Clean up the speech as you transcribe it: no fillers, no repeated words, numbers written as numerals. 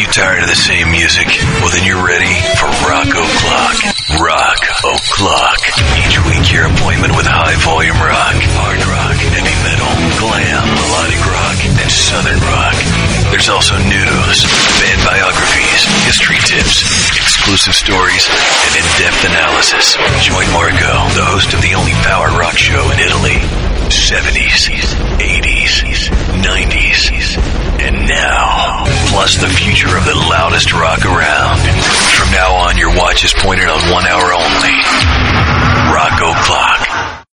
Tired of the same music? Well, then you're ready for Rock O'Clock. Rock O'Clock. Each week, your appointment with high-volume rock, hard rock, heavy metal, glam, melodic rock, and southern rock. There's also news, band biographies, history tips, exclusive stories, and in-depth analysis. Join Marco, the host of the only power rock show in Italy. 70s, 80s, 90s, and now. Plus the future of the loudest rock around. From now on, your watch is pointed on 1 hour only. Rock O'Clock.